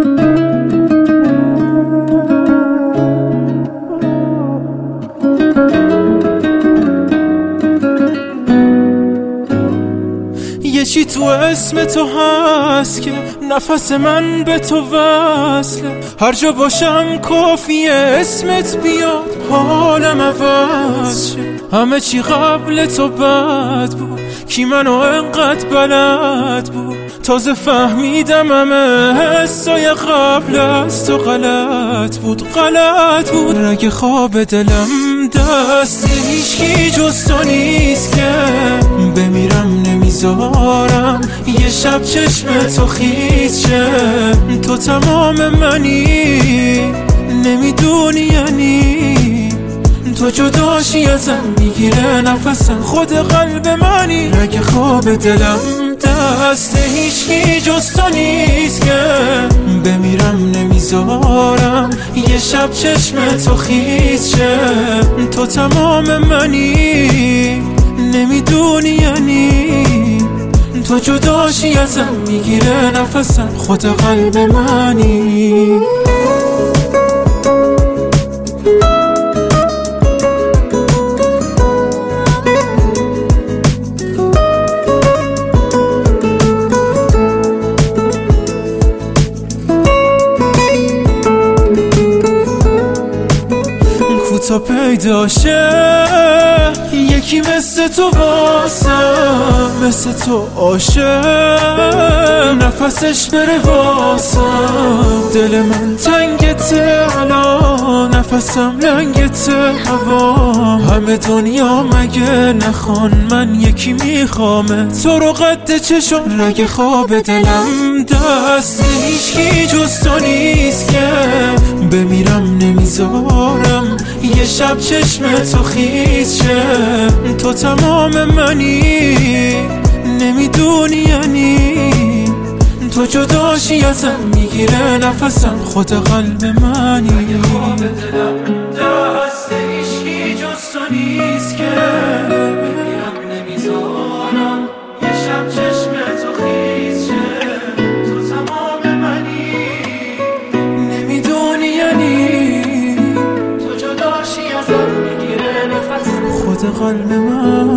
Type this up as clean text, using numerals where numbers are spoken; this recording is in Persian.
یه چی تو اسم تو هست که نفس من به تو وصله. هر جا باشم کافیه اسمت بیاد حالم عوض شه. همه چی قبل تو بد بود، کی منو انقدر بلد بود. تازه فهمیدم همه حسای قبل از تو غلط بود. رگ خواب دلم دست هیچکی جز تو نیست که بمیرم نمیذارم یه شب چشم تو خیس شه. تو تمام منی نمیدونی یعنی تو جداشی ازم میگیره نفسم خود قلب منی. رگ خواب دلم دست هیچکی جز تو نیست که بمیرم نمیذارم یه شب چشم تو خیس شه. تو تمام منی نمیدونی یعنی تو جداشی ازم میگیره نفسم خود قلب منی. تا پیدا شه یکی مثل تو واسم، مثل تو عاشق نفسش بره واسم. دل من تنگته الان نفسم لنگته هوام. همه دنیا مگه نخوان من یکی میخوامه تو رو قد چشم. رگ خواب دلم دست هیچکی جز تو نیست که بمیرم نمیذارم یه شب چشم تو خیس شه. تو تمام منی نمیدونی یعنی تو جداشی ازم میگیره نفسم خود قلب منی. خواب دلم دست هیچکی جز تو نیست که بمیرم نمیذارم یه شب چشم تو خیس شه. تو تمام منی نمیدونی یعنی خود قلب من.